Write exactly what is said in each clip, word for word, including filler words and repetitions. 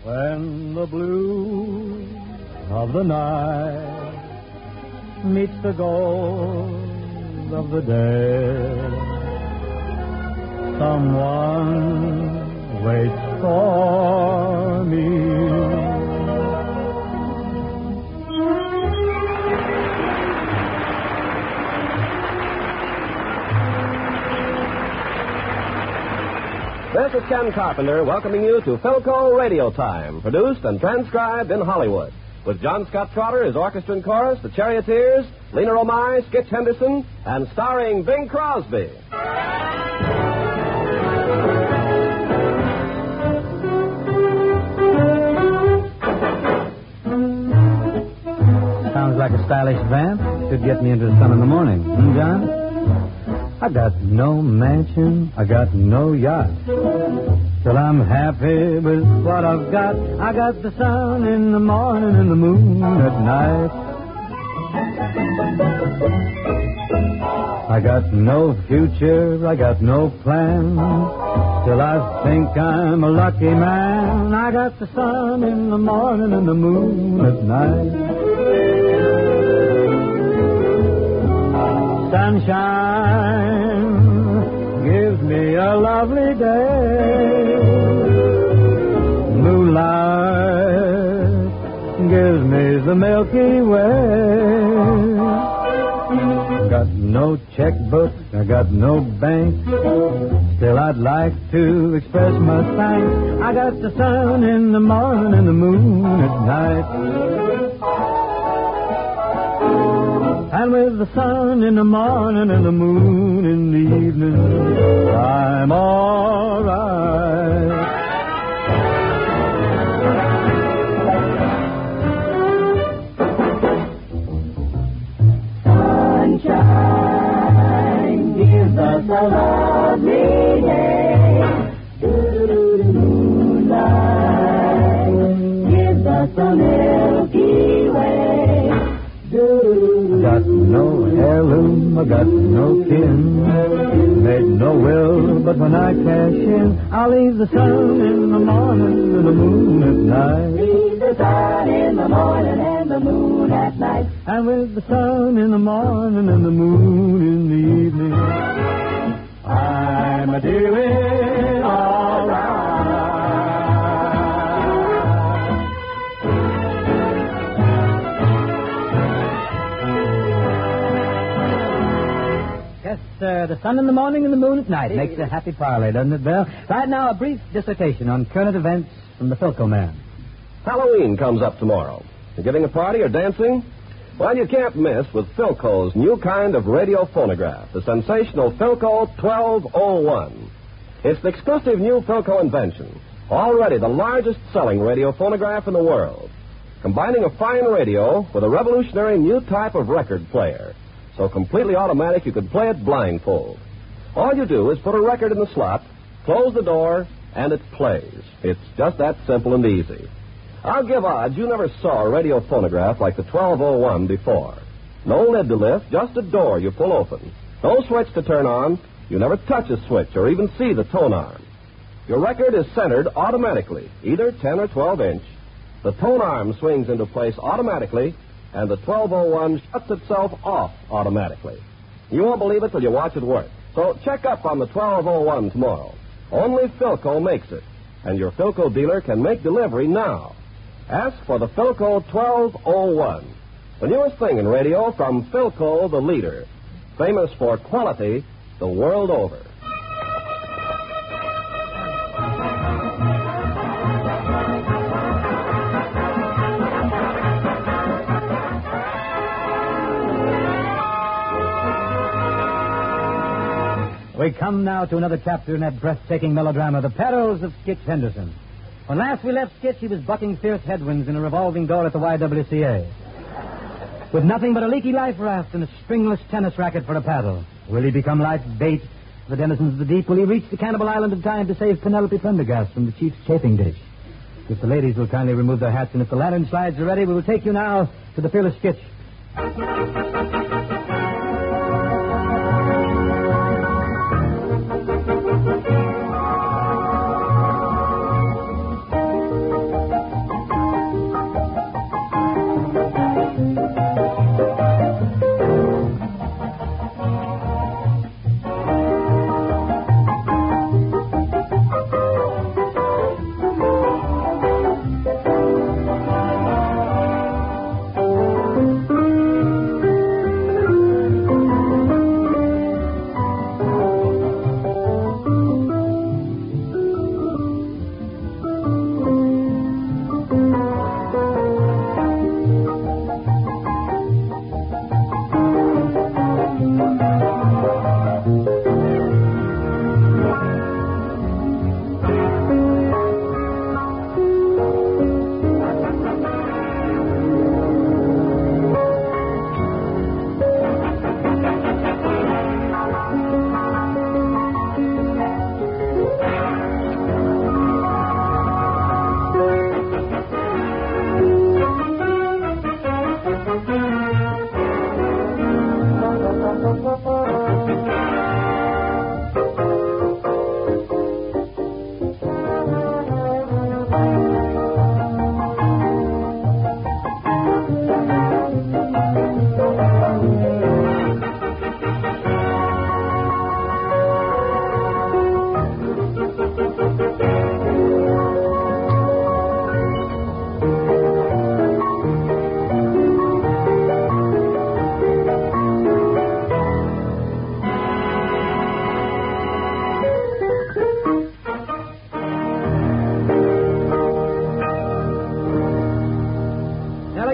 When the blue of the night meets the gold of the day, someone waits for me. This is Ken Carpenter welcoming you to Philco Radio Time, produced and transcribed in Hollywood, with John Scott Trotter as orchestra and chorus, the Charioteers, Lena Romay, Skitch Henderson, and starring Bing Crosby. Sounds like a stylish vamp. Should get me into the sun in the morning. Hmm, John? I got no mansion, I got no yacht. Till I'm happy with what I've got. I got the sun in the morning and the moon at night. I got no future, I got no plan. Still I think I'm a lucky man. I got the sun in the morning and the moon at night. Sunshine gives me a lovely day. Moonlight gives me the Milky Way. Got no checkbook, I got no bank. Still I'd like to express my thanks. I got the sun in the morning and the moon at night. And with the sun in the morning and the moon in the evening, I'm all right. Sunshine gives us a lovely day. Do-do-do-do, moonlight gives us a Milky Way. Got no heirloom, I got no kin. Made no will, but when I cash in, I'll leave the sun in the morning and the moon at night. Leave the sun in the morning and the moon at night. And with the sun in the morning and the moon in the evening, I'm a doing all right. Uh, the sun in the morning and the moon at night makes a happy parley, doesn't it, Bill? Right now, a brief dissertation on current events from the Philco man. Halloween comes up tomorrow. You're giving a party or dancing? Well, you can't miss with Philco's new kind of radio phonograph, the sensational Philco twelve oh one. It's the exclusive new Philco invention, already the largest selling radio phonograph in the world, combining a fine radio with a revolutionary new type of record player. So completely automatic you could play it blindfold. All you do is put a record in the slot, close the door, and it plays. It's just that simple and easy. I'll give odds you never saw a radio phonograph like the twelve oh one before. No lid to lift, just a door you pull open. No switch to turn on. You never touch a switch or even see the tone arm. Your record is centered automatically, either ten or twelve inch. The tone arm swings into place automatically, and the twelve oh one shuts itself off automatically. You won't believe it till you watch it work. So check up on the twelve oh one tomorrow. Only Philco makes it, and your Philco dealer can make delivery now. Ask for the Philco twelve oh one, the newest thing in radio from Philco, the leader, famous for quality the world over. We come now to another chapter in that breathtaking melodrama, The Perils of Skitch Henderson. When last we left Skitch, he was bucking fierce headwinds in a revolving door at the Y W C A. With nothing but a leaky life raft and a stringless tennis racket for a paddle. Will he become life bait for the denizens of the deep? Will he reach the cannibal island in time to save Penelope Prendergast from the chief's chafing dish? If the ladies will kindly remove their hats, and if the lantern slides are ready, we will take you now to the fearless Skitch.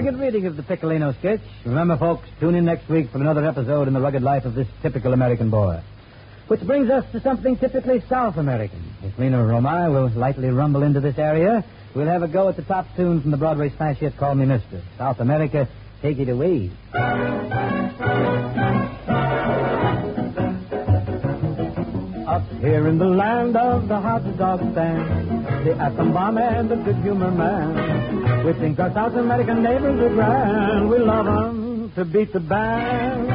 elegant reading of the Piccolino sketch. Remember, folks, tune in next week for another episode in the rugged life of this typical American boy. Which brings us to something typically South American. If Lena and Romai will lightly rumble into this area, we'll have a go at the top tune from the Broadway smash hit Call Me Mister. South America, take it away. Up here in the land of the hot dog stand, the atom bomb and the good humor man, we think our South American neighbors are grand. We love 'em to beat the band.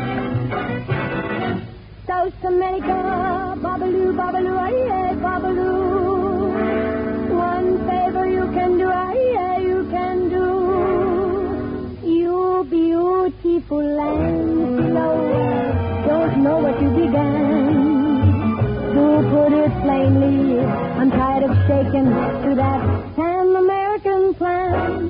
South America, babaloo, babaloo, aye, babaloo. One favor you can do, aye, you can do. You beautiful land, slow, don't know what you began. To put it plainly, I'm tired of shaking to that Pan American plan.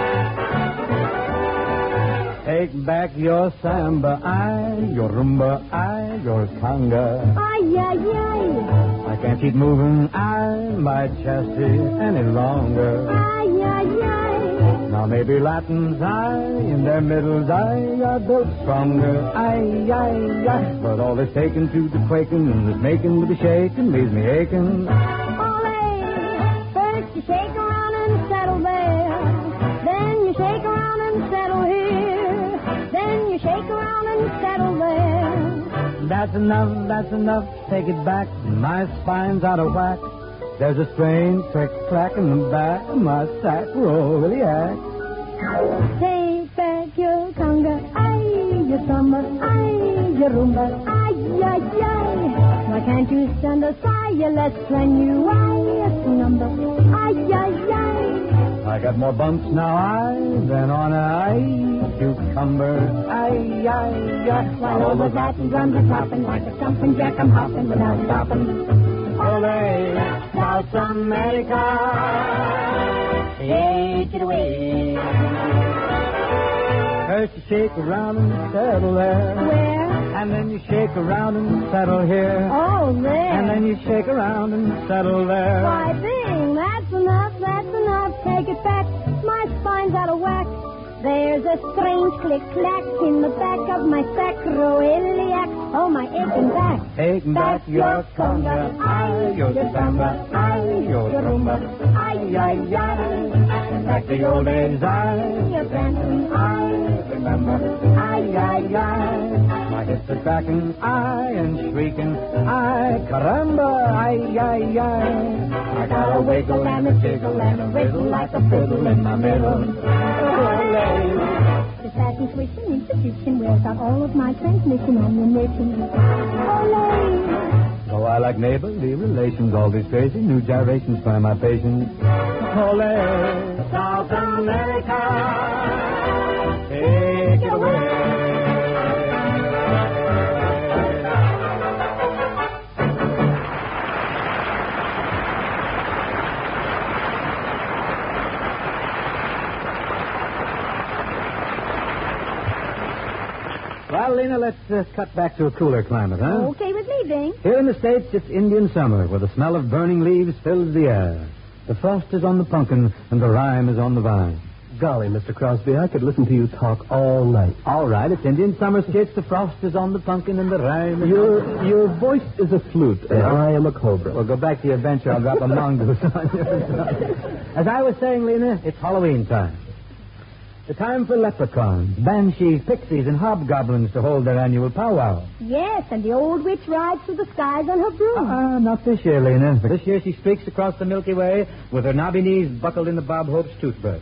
Take back your samba, aye, your rumba, aye, your conga. Ay, ay, ay. I can't keep moving, aye, my chassis any longer. Ay, ay, ay. Now maybe Latins, aye, in their middles, aye, are built stronger, aye, aye, aye. But all this taking to the quaking, this making to the shaking, leaves me aching. Olé, first you shake around and settle there. Then you shake around and settle here. Then you shake around and settle there. That's enough, that's enough, take it back. My spine's out of whack. There's a strange click clack in the back of my sack roll really act. Take back your conga, aye, your samba, aye, your rumba, aye, aye, aye. Why can't you stand aside? Let's lend you aye, a number, aye, aye, aye. I got more bumps now, aye, than on a aye cucumber, aye, aye, aye. While all the Latin drums are clapping like a jumping jack, I'm hopping without stopping. Olé, South America, Take it away. first you shake around and settle there. Where? And then you shake around and settle here. Oh, there. And then you shake around and settle there. Why, Bing, that's enough, that's enough. Take it back. My spine's out of whack. There's a strange click-clack in the back of my sacroiliac. Oh, my aching back. Take back your conga, aye, your samba, aye, your rumba, aye, aye, aye. Back the old days, aye, Your dancing, I remember, aye, aye, aye. My hips are cracking, aye, and shrieking, aye, caramba, aye, aye, aye. I got a wiggle and a jiggle and a riddle like a fiddle in my middle. The fashion swishing institution wears out all of my transmission ammunition. Olé! Oh, I like neighborly relations, all these crazy new gyrations by my patience. Ole, South America, take it away. Well, Lena, let's uh, cut back to a cooler climate, huh? Okay with me, Bing. Here in the States, it's Indian summer, where the smell of burning leaves fills the air. The frost is on the pumpkin, and the rime is on the vine. Golly, Mister Crosby, I could listen to you talk all night. All right, it's Indian summer skits. The frost is on the pumpkin, and the rime is Your on the... your voice is a flute, and Yeah. I am a cobra. Well, go back to your adventure. I'll drop a mongoose on you. As I was saying, Lena, it's Halloween time. The time for leprechauns, banshees, pixies, and hobgoblins to hold their annual powwow. Yes, and the old witch rides through the skies on her broom. Ah, not this year, Lena. This year she streaks across the Milky Way with her knobby knees buckled into Bob Hope's toothbrush.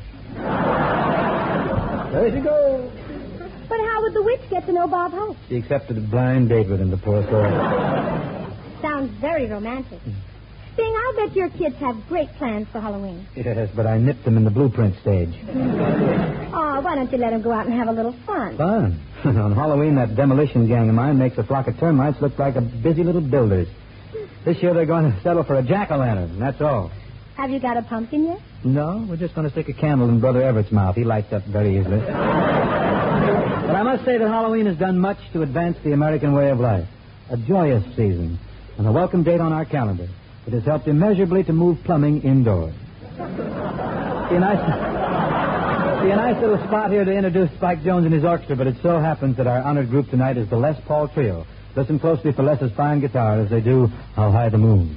There she goes. But how would the witch get to know Bob Hope? She accepted a blind date with him, the poor soul. Sounds very romantic. Bing, I'll bet your kids have great plans for Halloween. Yes, but I nipped them in the blueprint stage. Oh, why don't you let them go out and have a little fun? Fun. On Halloween, that demolition gang of mine makes a flock of termites look like a busy little builders. This year they're going to settle for a jack-o'-lantern, and that's all. Have you got a pumpkin yet? No, we're just going to stick a candle in Brother Everett's mouth. He lights up very easily. But I must say that Halloween has done much to advance the American way of life. A joyous season, and a welcome date on our calendar. It has helped immeasurably to move plumbing indoors. See, and I... See, a nice little spot here to introduce Spike Jones and his orchestra, but it so happens that our honored group tonight is the Les Paul Trio. Listen closely for Les's fine guitar as they do How High the Moon.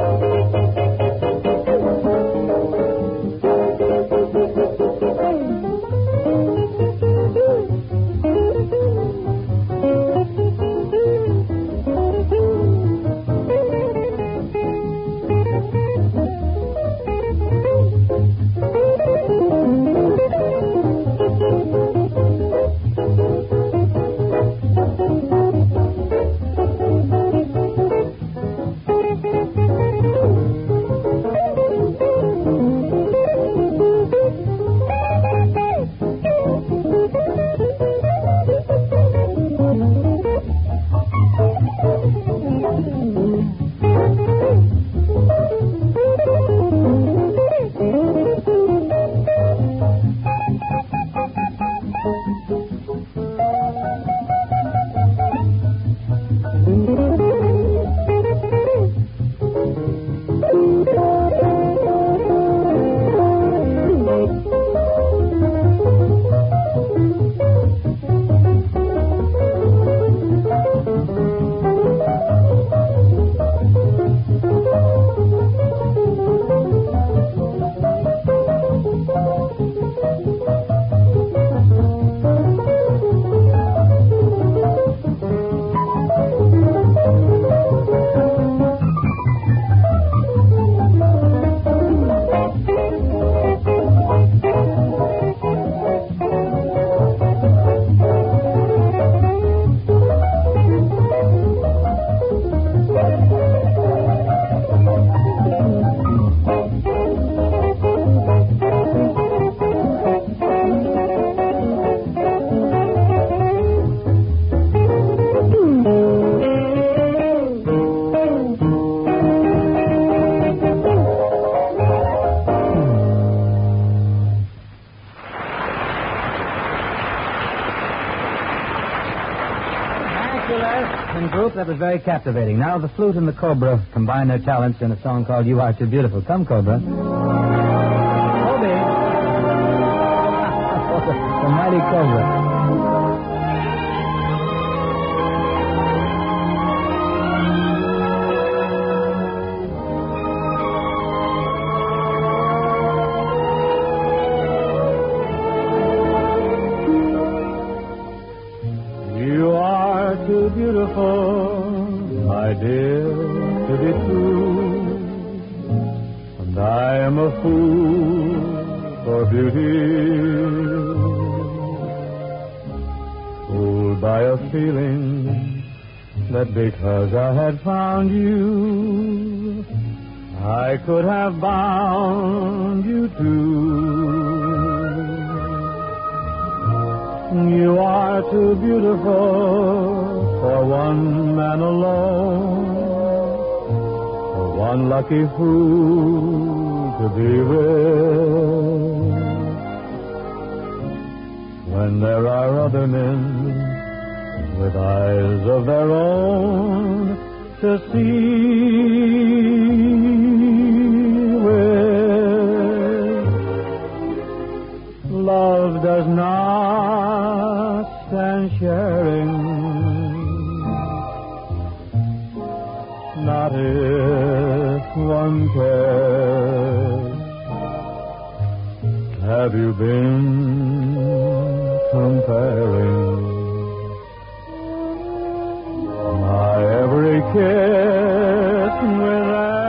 That was very captivating. Now the flute and the cobra combine their talents in a song called You Are Too Beautiful. Come, Cobra. Kobe. The mighty Cobra. You are too beautiful, my dear, to be true, and I am a fool for beauty, fooled by a feeling that because I had found you, I could have bound you too. You are too beautiful for one man alone, for one lucky fool to be with. When there are other men with eyes of their own to see with, love does not stand sharing, not if one cares. Have you been comparing my every kiss with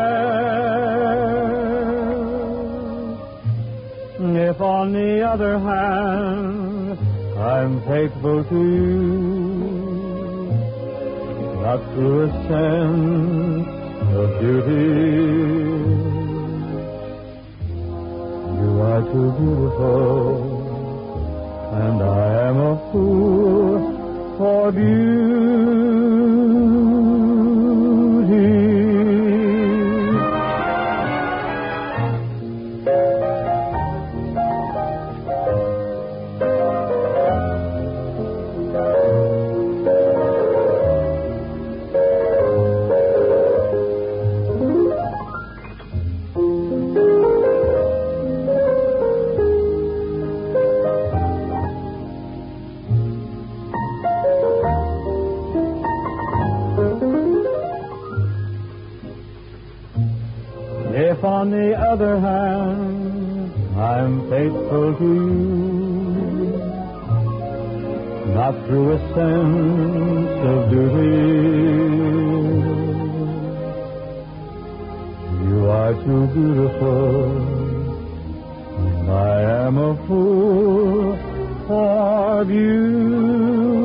theirs? If on the other hand I'm faithful to you, not through a sense of duty. You are too beautiful, and I am a fool for beauty. other hand, I'm faithful to you, not through a sense of duty. You are too beautiful, and I am a fool for beauty.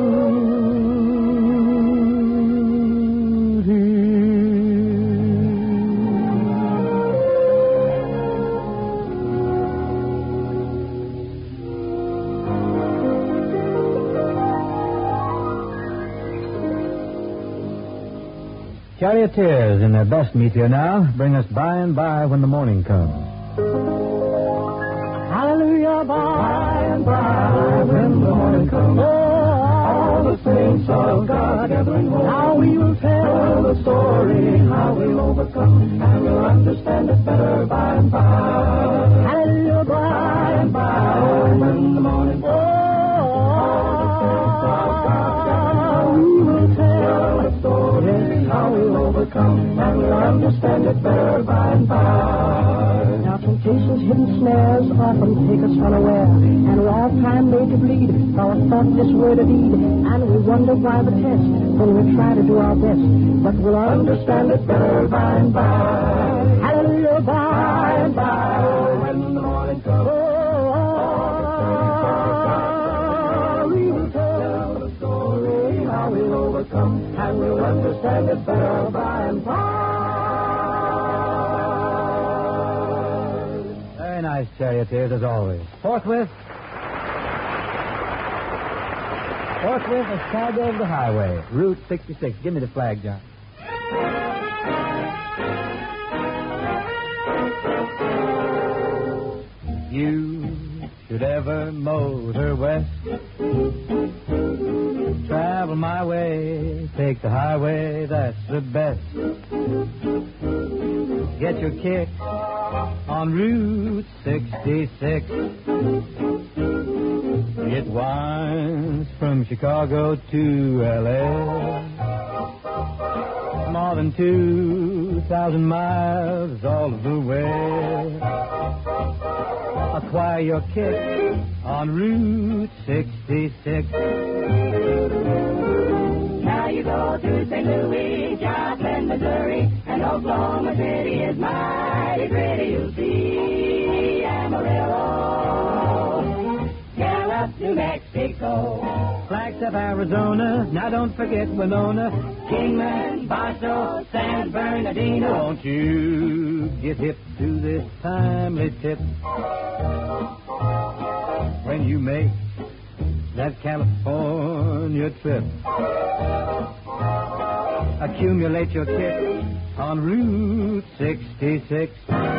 Charioteers in their best meteor now bring us by and by when the morning comes. Hallelujah, by and by when the morning comes. All the saints of God gathering home. How we will tell the story, how we'll overcome, and we'll understand it better by and by. Hallelujah, by and by when the morning comes. All the saints of God gathering home. We will tell the story, how we'll overcome, and we'll understand it better by and by. Now temptation's hidden snares often take us unaware, and we're all time made to bleed, our thought, this word, or deed, and we wonder why the test, when we try to do our best, but we'll understand it better by and by. Hallelujah, by and by, when the morning comes. Oh, we will tell the story, how we'll overcome, and we'll understand it better by and by. Very nice, Charioteers, as always. Forthwith. Forthwith, a tag over the highway. Route sixty-six. Give me the flag, John. You should ever motor west, travel my way, take the highway, that's the best. Get your kick on Route sixty-six. It winds from Chicago to L A, more than two thousand miles all the way. Acquire your kick on Route sixty-six. Now you go to Saint Louis, Joplin, Missouri, and Oklahoma City is mighty pretty. You'll see Amarillo, Gallup, New Mexico, Flagstaff, Arizona. Now don't forget Winona, Kingman, Boston, San Bernardino. Won't you get hip to this timely tip when you make that California trip? Accumulate your kicks on Route sixty-six.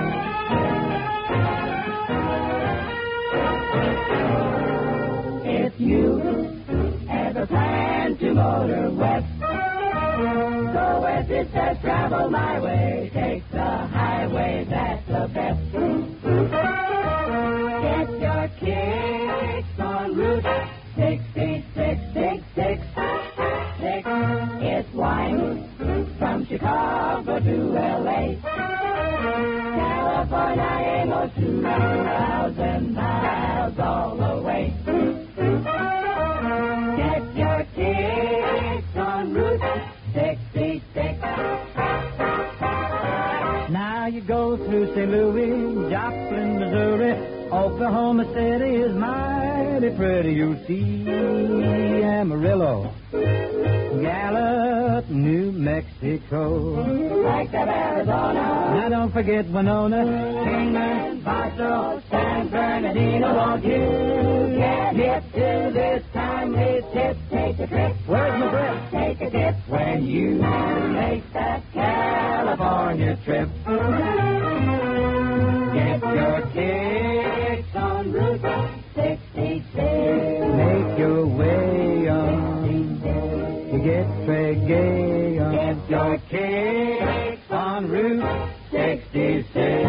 If you ever plan to motor west, go west, it says travel my way. Take the highway, that's the best. Get your kicks on Route sixty-six, six, six, six. It winds from Chicago to L A, California ain't no two thousand miles all the way. Get your kicks on Route sixty-six. Now you go through Saint Louis, Joplin, Missouri, Oklahoma City is mighty pretty. You'll see Amarillo, Gallup, New Mexico, Flagstaff, Arizona. now don't forget Winona, Kingman, Boston, San Bernardino. Won't you get hip to this timely tip? Take a trip. Where's my grip? Take a dip when you make that California trip. Get your kicks on Route sixty-six. Make your way on, you get reggae on. Get your kicks on Route sixty-six.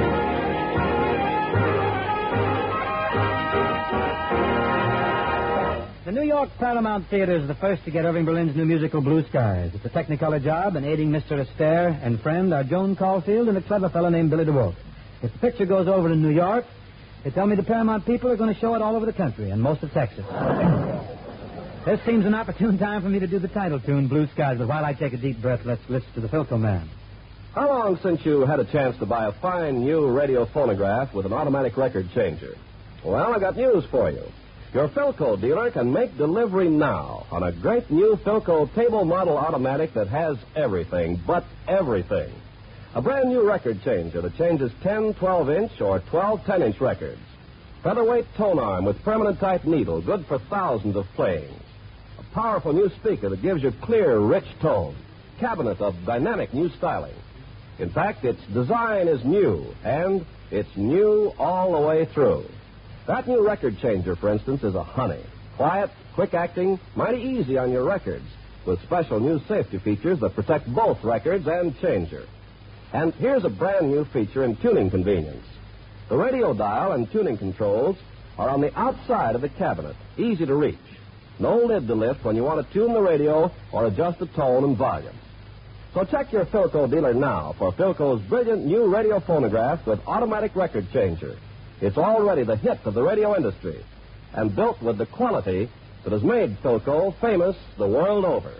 The New York Paramount Theater is the first to get Irving Berlin's new musical Blue Skies. It's a Technicolor job, and aiding Mister Astaire and friend are Joan Caulfield and a clever fellow named Billy DeWolf. If the picture goes over to New York, they tell me the Paramount people are going to show it all over the country and most of Texas. This seems an opportune time for me to do the title tune, Blue Skies, but while I take a deep breath, let's listen to the Philco Man. How long since you had a chance to buy a fine new radio phonograph with an automatic record changer? Well, I got news for you. Your Philco dealer can make delivery now on a great new Philco table model automatic that has everything, but everything. A brand new record changer that changes ten twelve-inch or twelve ten-inch records. Featherweight tone arm with permanent type needle, good for thousands of playings. A powerful new speaker that gives you clear, rich tone. Cabinet of dynamic new styling. In fact, its design is new, and it's new all the way through. That new record changer, for instance, is a honey. Quiet, quick-acting, mighty easy on your records, with special new safety features that protect both records and changer. And here's a brand new feature in tuning convenience. The radio dial and tuning controls are on the outside of the cabinet, easy to reach. No lid to lift when you want to tune the radio or adjust the tone and volume. So check your Philco dealer now for Philco's brilliant new radio phonograph with automatic record changer. It's already the hit of the radio industry and built with the quality that has made Philco famous the world over.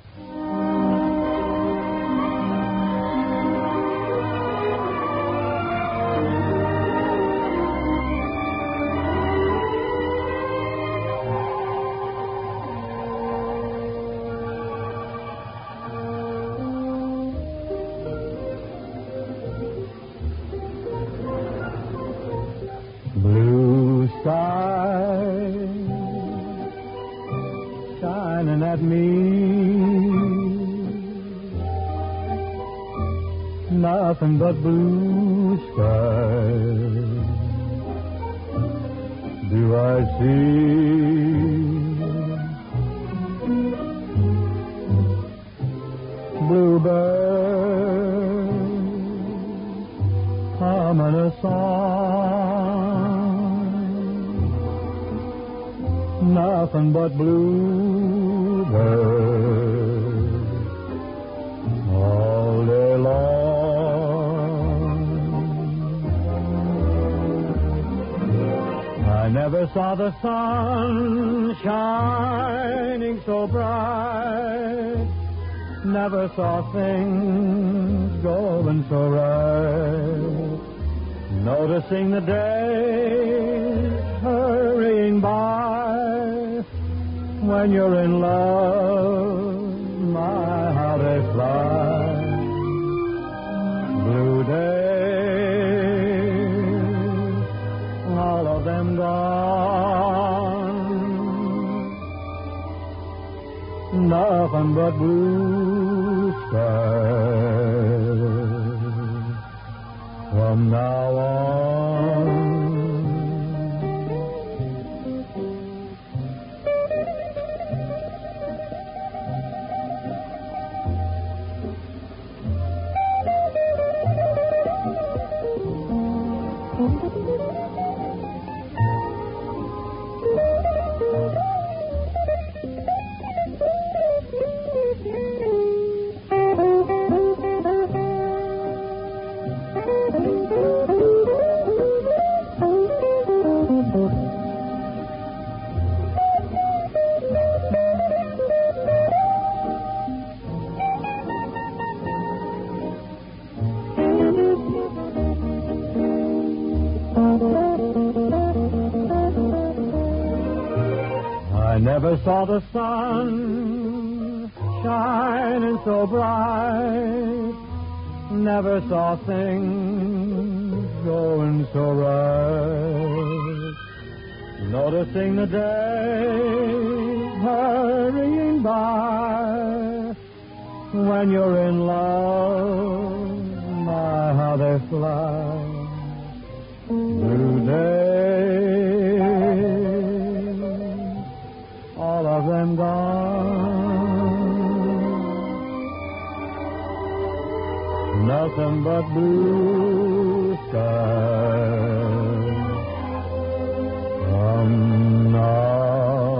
Blue sky shining at me, nothing but blue sky do I see. Bluebird humming a song, nothing but bluebird all day long. I never saw the sun shining so bright, never saw things going so right, noticing the days hurrying by. When you're in love, my, how they fly. Blue days, all of them gone, nothing but blue skies from now on. I never saw the sun shining so bright, never saw things going so right, noticing the days hurrying by. When you're in love, my, how they fly. Blue days, all of them gone, nothing but blue skies from now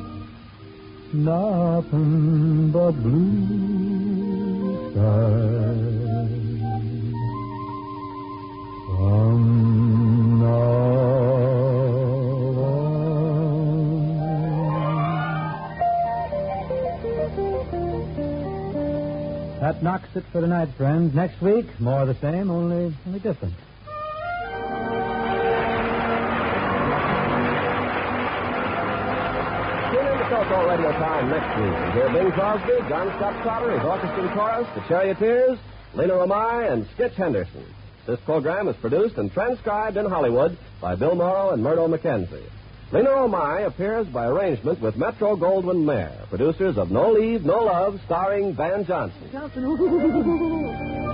on, nothing but blue skies. about knocks it for tonight, friends. Next week, more of the same, only, only different. Tune in to Philco Radio Time next week and hear Bing Crosby, John Scott Trotter, his orchestra chorus, the Charioteers, Lena Romai, and Skitch Henderson. This program is produced and transcribed in Hollywood by Bill Morrow and Murdo McKenzie. Lena Romai appears by arrangement with Metro Goldwyn Mayer, producers of No Leave, No Love, starring Van Johnson. Johnson.